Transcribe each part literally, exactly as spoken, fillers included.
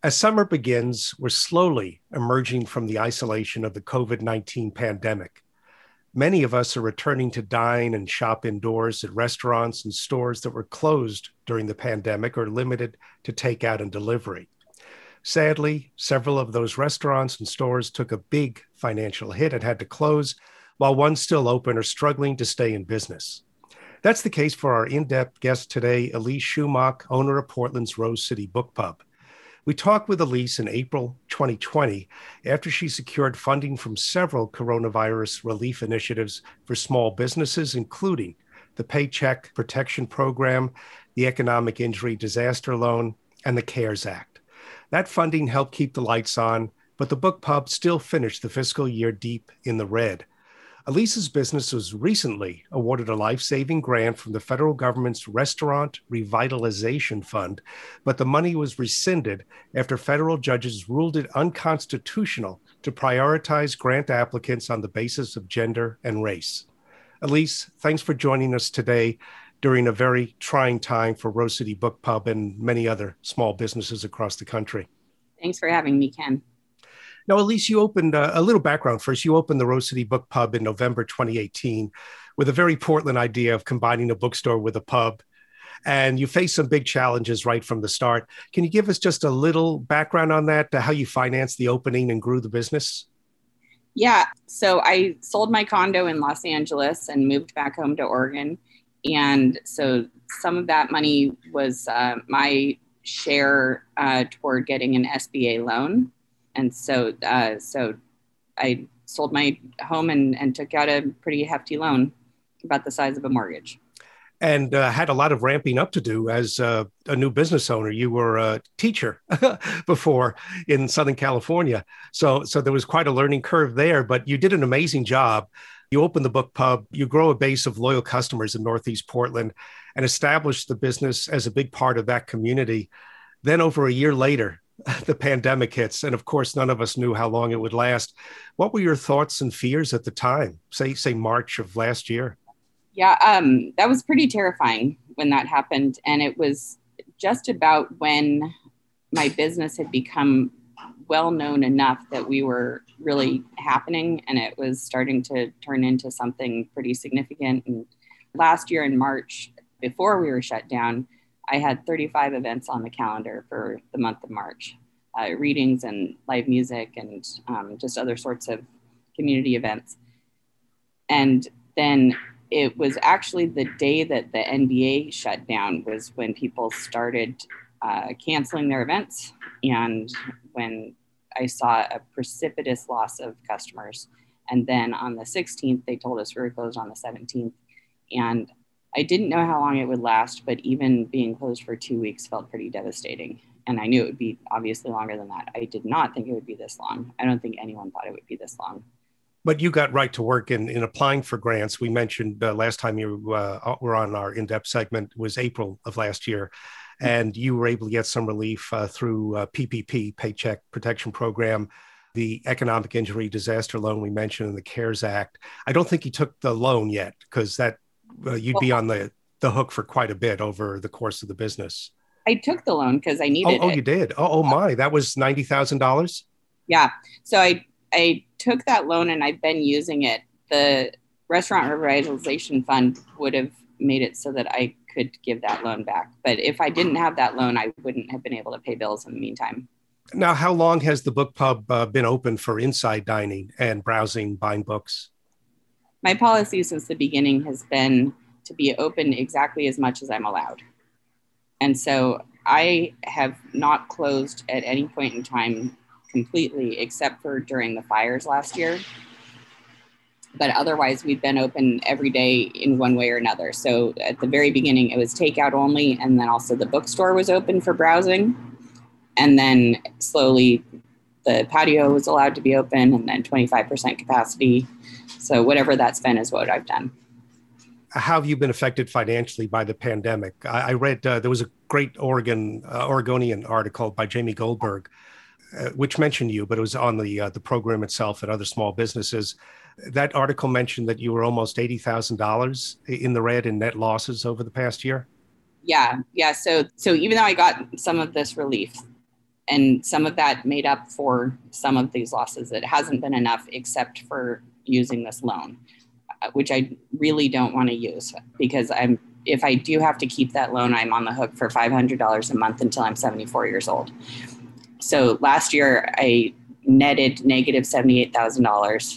As summer begins, we're slowly emerging from the isolation of the COVID nineteen pandemic. Many of us are returning to dine and shop indoors at restaurants and stores that were closed during the pandemic or limited to takeout and delivery. Sadly, several of those restaurants and stores took a big financial hit and had to close, while ones still open are struggling to stay in business. That's the case for our in-depth guest today, Elise Shumach, owner of Portland's Rose City Book Pub. We talked with Elise in April twenty twenty after she secured funding from several coronavirus relief initiatives for small businesses, including the Paycheck Protection Program, the Economic Injury Disaster Loan, and the CARES Act. That funding helped keep the lights on, but the book pub still finished the fiscal year deep in the red. Elise's business was recently awarded a life-saving grant from the federal government's Restaurant Revitalization Fund, but the money was rescinded after federal judges ruled it unconstitutional to prioritize grant applicants on the basis of gender and race. Elise, thanks for joining us today during a very trying time for Rose City Book Pub and many other small businesses across the country. Thanks for having me, Ken. Now, Elise, you opened uh, a little background first. You opened the Rose City Book Pub in November twenty eighteen with a very Portland idea of combining a bookstore with a pub. And you faced some big challenges right from the start. Can you give us just a little background on that, uh, how you financed the opening and grew the business? Yeah, so I sold my condo in Los Angeles and moved back home to Oregon. And so some of that money was uh, my share uh, toward getting an S B A loan. And so uh, so I sold my home and, and took out a pretty hefty loan, about the size of a mortgage. And uh, had a lot of ramping up to do as uh, a new business owner. You were a teacher before in Southern California. So, so there was quite a learning curve there, but you did an amazing job. You opened the book pub, you grow a base of loyal customers in Northeast Portland and established the business as a big part of that community. Then over a year later, the pandemic hits. And of course, none of us knew how long it would last. What were your thoughts and fears at the time, say, say March of last year? Yeah, um, that was pretty terrifying when that happened. And it was just about when my business had become well known enough that we were really happening and it was starting to turn into something pretty significant. And last year in March, before we were shut down, I had thirty-five events on the calendar for the month of March, uh, readings and live music and um, just other sorts of community events. And then it was actually the day that the N B A shut down was when people started uh, canceling their events and when I saw a precipitous loss of customers. And then on the sixteenth, they told us we were closed on the seventeenth. And I didn't know how long it would last, but even being closed for two weeks felt pretty devastating. And I knew it would be obviously longer than that. I did not think it would be this long. I don't think anyone thought it would be this long. But you got right to work in, in applying for grants. We mentioned uh, last time you uh, were on our in-depth segment was April of last year. And you were able to get some relief uh, through uh, P P P, Paycheck Protection Program, the Economic Injury Disaster Loan we mentioned in the CARES Act. I don't think you took the loan yet because that uh, you'd be on the, the hook for quite a bit over the course of the business. I took the loan because I needed oh, oh, it. Oh, you did? Oh, oh my, that was ninety thousand dollars? Yeah. So I, I took that loan and I've been using it. The Restaurant Revitalization Fund would have made it so that I could give that loan back. But if I didn't have that loan, I wouldn't have been able to pay bills in the meantime. Now, how long has the book pub uh, been open for inside dining and browsing, buying books? My policy since the beginning has been to be open exactly as much as I'm allowed. And so I have not closed at any point in time completely, except for during the fires last year. But otherwise, we've been open every day in one way or another. So at the very beginning, it was takeout only. And then also the bookstore was open for browsing. And then slowly the patio was allowed to be open and then twenty-five percent capacity. So whatever that's been is what I've done. How have you been affected financially by the pandemic? I, I read uh, there was a great Oregon uh, Oregonian article by Jamie Goldberg, uh, which mentioned you, but it was on the uh, the program itself and other small businesses. That article mentioned that you were almost eighty thousand dollars in the red in net losses over the past year. Yeah, yeah. So, so even though I got some of this relief, and some of that made up for some of these losses. It hasn't been enough except for using this loan, which I really don't want to use, because I'm if I do have to keep that loan, I'm on the hook for five hundred dollars a month until I'm seventy-four years old. So last year I netted negative seventy-eight thousand dollars,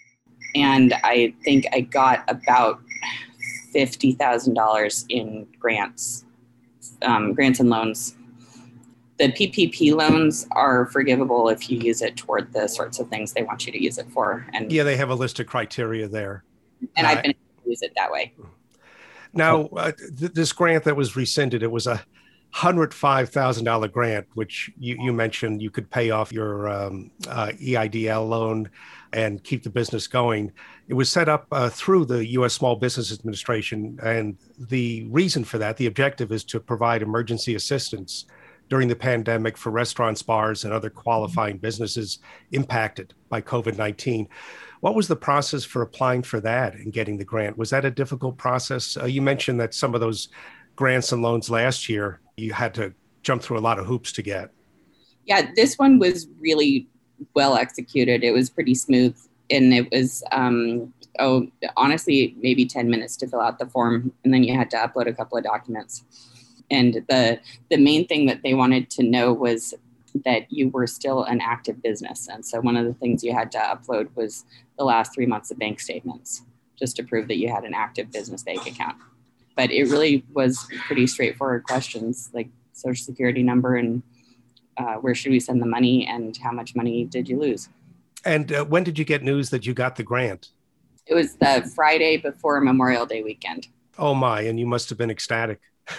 and I think I got about fifty thousand dollars in grants, um, grants and loans. The P P P loans are forgivable if you use it toward the sorts of things they want you to use it for. And yeah, they have a list of criteria there. And uh, I've been able to use it that way. Now, uh, th- this grant that was rescinded, it was a one hundred five thousand dollars grant, which you, you mentioned you could pay off your um, uh, E I D L loan and keep the business going. It was set up uh, through the U S Small Business Administration. And the reason for that, the objective is to provide emergency assistance during the pandemic for restaurants, bars, and other qualifying businesses impacted by COVID nineteen. What was the process for applying for that and getting the grant? Was that a difficult process? Uh, you mentioned that some of those grants and loans last year, you had to jump through a lot of hoops to get. Yeah, this one was really well executed. It was pretty smooth. And it was, um, oh, honestly, maybe ten minutes to fill out the form. And then you had to upload a couple of documents. And the the main thing that they wanted to know was that you were still an active business. And so one of the things you had to upload was the last three months of bank statements, just to prove that you had an active business bank account. But it really was pretty straightforward questions, like social security number and uh, where should we send the money and how much money did you lose? And uh, when did you get news that you got the grant? It was the Friday before Memorial Day weekend. Oh my, and you must have been ecstatic.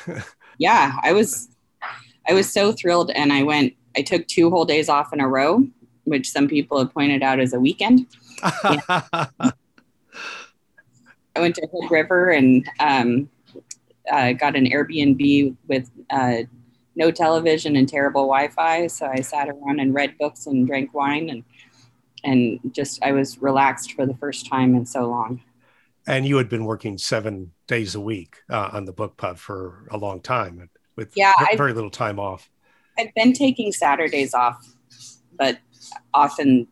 Yeah, I was, I was so thrilled. And I went, I took two whole days off in a row, which some people have pointed out as a weekend. I went to Hood River and um, uh, got an Airbnb with uh, no television and terrible Wi-Fi. So I sat around and read books and drank wine and and just, I was relaxed for the first time in so long. And you had been working seven days a week uh, on the book pub for a long time with yeah, very little time off. I've been taking Saturdays off, but often,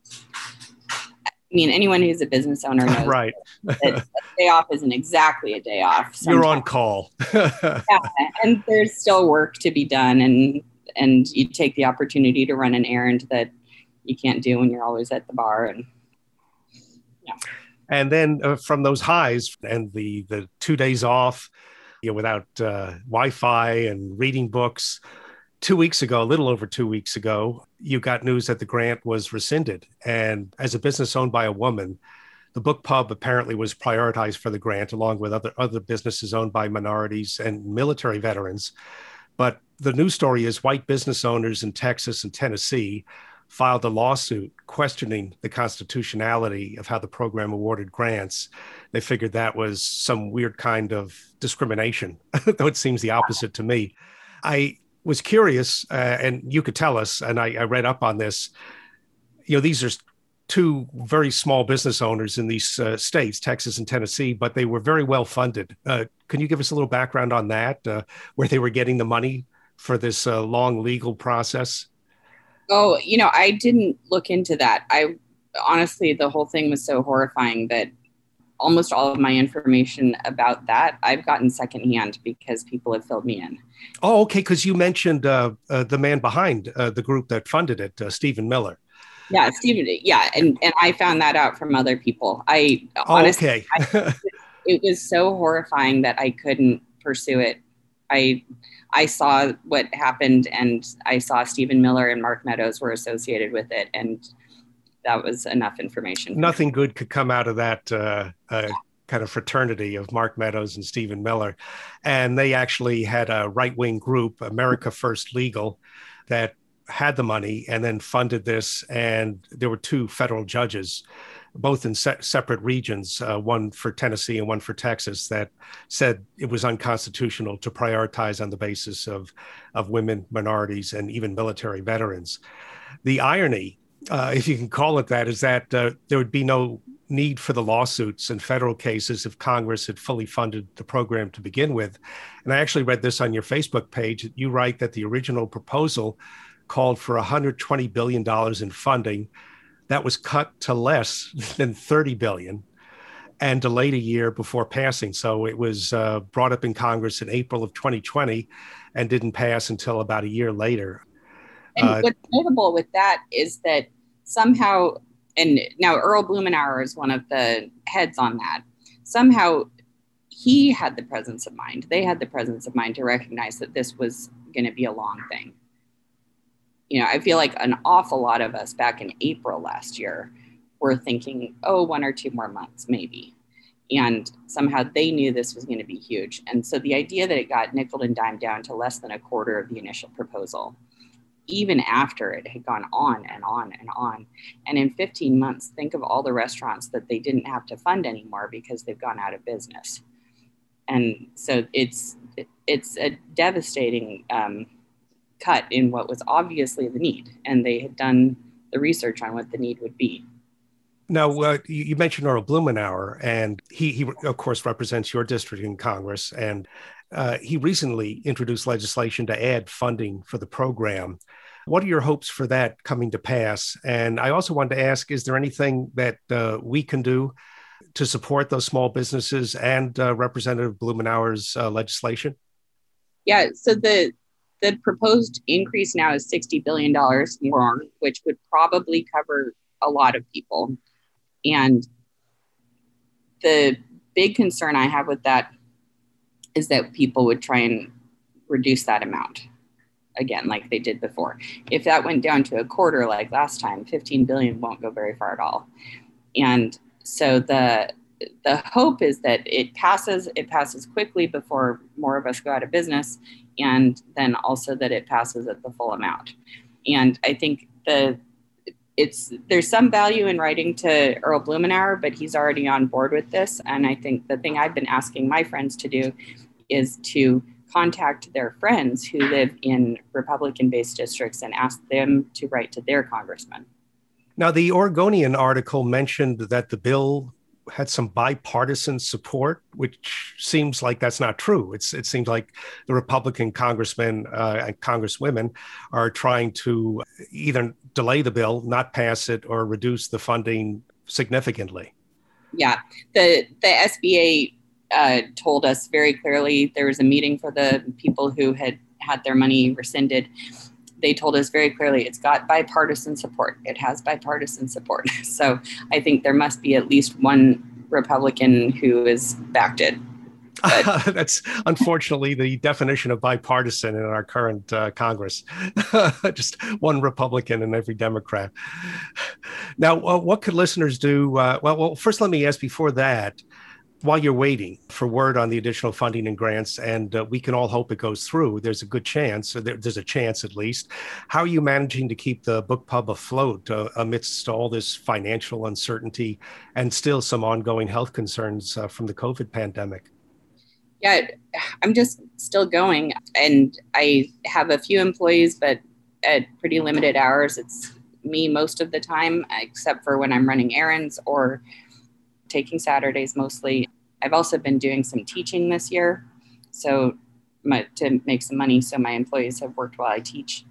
I mean, anyone who's a business owner knows right. that a day off isn't exactly a day off. Sometimes. You're on call. Yeah, and there's still work to be done, and and you take the opportunity to run an errand that you can't do when you're always at the bar. And yeah. And then uh, from those highs and the the two days off, you know, without uh, Wi-Fi and reading books, two weeks ago, a little over two weeks ago, you got news that the grant was rescinded. And as a business owned by a woman, the book pub apparently was prioritized for the grant, along with other, other businesses owned by minorities and military veterans. But the news story is white business owners in Texas and Tennessee filed a lawsuit questioning the constitutionality of how the program awarded grants. They figured that was some weird kind of discrimination, though it seems the opposite to me. I was curious, uh, and you could tell us, and I, I read up on this, you know, these are two very small business owners in these uh, states, Texas and Tennessee, but they were very well funded. Uh, can you give us a little background on that, uh, where they were getting the money for this uh, long legal process? Oh, you know, I didn't look into that. I honestly, the whole thing was so horrifying that almost all of my information about that I've gotten secondhand because people have filled me in. Oh, okay. Because you mentioned uh, uh, the man behind uh, the group that funded it, uh, Stephen Miller. Yeah, Stephen. Yeah, and and I found that out from other people. I oh, honestly, okay. I, it was so horrifying that I couldn't pursue it. I I saw what happened, and I saw Stephen Miller and Mark Meadows were associated with it, and that was enough information. Nothing good could come out of that uh, uh, kind of fraternity of Mark Meadows and Stephen Miller. And they actually had a right-wing group, America First Legal, that had the money and then funded this. And there were two federal judges, both in se- separate regions, uh, one for Tennessee and one for Texas, that said it was unconstitutional to prioritize on the basis of, of women, minorities, and even military veterans. The irony, uh, if you can call it that, is that uh, there would be no need for the lawsuits in federal cases if Congress had fully funded the program to begin with. And I actually read this on your Facebook page. You write that the original proposal called for one hundred twenty billion dollars in funding. That was cut to less than thirty billion dollars and delayed a year before passing. So it was uh, brought up in Congress in April of twenty twenty and didn't pass until about a year later. And Uh, what's notable with that is that somehow, and now Earl Blumenauer is one of the heads on that, somehow he had the presence of mind, they had the presence of mind to recognize that this was going to be a long thing. You know, I feel like an awful lot of us back in April last year were thinking, oh, one or two more months, maybe. And somehow they knew this was going to be huge. And so the idea that it got nickel and dime down to less than a quarter of the initial proposal, even after it had gone on and on and on. And in fifteen months, think of all the restaurants that they didn't have to fund anymore because they've gone out of business. And so it's it's a devastating um, cut in what was obviously the need. And they had done the research on what the need would be. Now, uh, you you mentioned Earl Blumenauer, and he, he, of course, represents your district in Congress. And uh, he recently introduced legislation to add funding for the program. What are your hopes for that coming to pass? And I also wanted to ask, is there anything that uh, we can do to support those small businesses and uh, Representative Blumenauer's uh, legislation? Yeah, so the the proposed increase now is sixty billion dollars more, which would probably cover a lot of people. And the big concern I have with that is that people would try and reduce that amount again, like they did before. If that went down to a quarter like last time, fifteen billion won't go very far at all. And so the the hope is that it passes, it passes quickly before more of us go out of business, and then also that it passes at the full amount. And I think the it's there's some value in writing to Earl Blumenauer, but he's already on board with this. And I think the thing I've been asking my friends to do is to contact their friends who live in Republican-based districts and ask them to write to their congressman. Now, the Oregonian article mentioned that the bill had some bipartisan support, which seems like that's not true. It's, it seems like the Republican congressmen uh, and congresswomen are trying to either delay the bill, not pass it, or reduce the funding significantly. Yeah, the, the S B A uh, told us very clearly, there was a meeting for the people who had had their money rescinded. They told us very clearly it's got bipartisan support. It has bipartisan support. So I think there must be at least one Republican who has backed it. Uh, that's unfortunately the definition of bipartisan in our current uh, Congress. Just one Republican and every Democrat. Now, uh, what could listeners do? Uh, well, well, first, let me ask before that, while you're waiting for word on the additional funding and grants, and uh, we can all hope it goes through, there's a good chance, or there, there's a chance at least. How are you managing to keep the book pub afloat uh, amidst all this financial uncertainty and still some ongoing health concerns uh, from the COVID pandemic? Yeah, I'm just still going. And I have a few employees, but at pretty limited hours. It's me most of the time, except for when I'm running errands or taking Saturdays mostly. I've also been doing some teaching this year, so my, to make some money. So my employees have worked while I teach.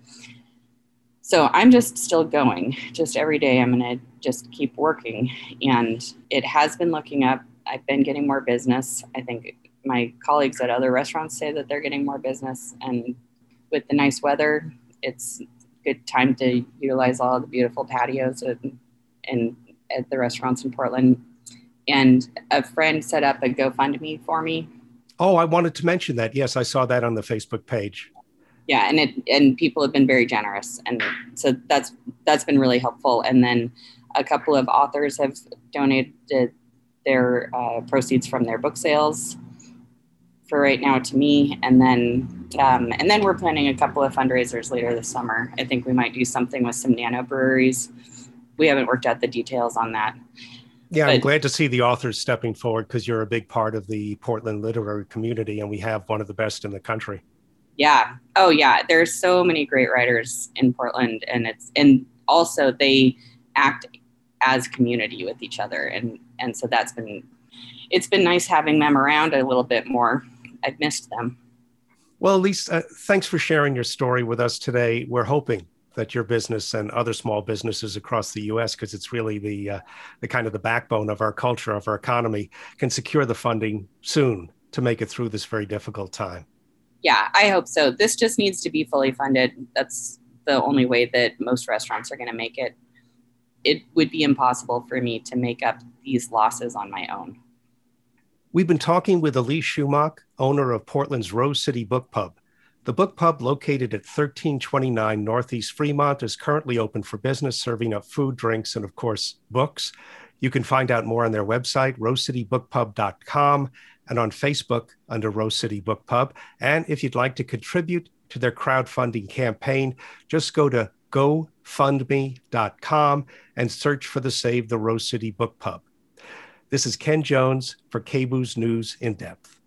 So I'm just still going. Just every day I'm going to just keep working. And it has been looking up. I've been getting more business. I think my colleagues at other restaurants say that they're getting more business. And with the nice weather, it's a good time to utilize all the beautiful patios and, and at the restaurants in Portland. And a friend set up a GoFundMe for me. Oh, I wanted to mention that. Yes, I saw that on the Facebook page. Yeah, and it and people have been very generous, and so that's that's been really helpful. And then a couple of authors have donated their uh, proceeds from their book sales for right now to me, and then um, and then we're planning a couple of fundraisers later this summer. I think we might do something with some nano breweries. We haven't worked out the details on that. Yeah, I'm But, glad to see the authors stepping forward because you're a big part of the Portland literary community, and we have one of the best in the country. Yeah. Oh, yeah. There's so many great writers in Portland, and it's and also they act as community with each other, and and so that's been it's been nice having them around a little bit more. I've missed them. Well, Elise, uh, thanks for sharing your story with us today. We're hoping that your business and other small businesses across the U S, because it's really the uh, the kind of the backbone of our culture, of our economy, can secure the funding soon to make it through this very difficult time. Yeah, I hope so. This just needs to be fully funded. That's the only way that most restaurants are going to make it. It would be impossible for me to make up these losses on my own. We've been talking with Elise Shumach, owner of Portland's Rose City Book Pub. The book pub, located at thirteen twenty-nine Northeast Fremont, is currently open for business, serving up food, drinks, and of course, books. You can find out more on their website, rose city book pub dot com, and on Facebook under Rose City Book Pub. And if you'd like to contribute to their crowdfunding campaign, just go to go fund me dot com and search for the Save the Rose City Book Pub. This is Ken Jones for K B O O S News in Depth.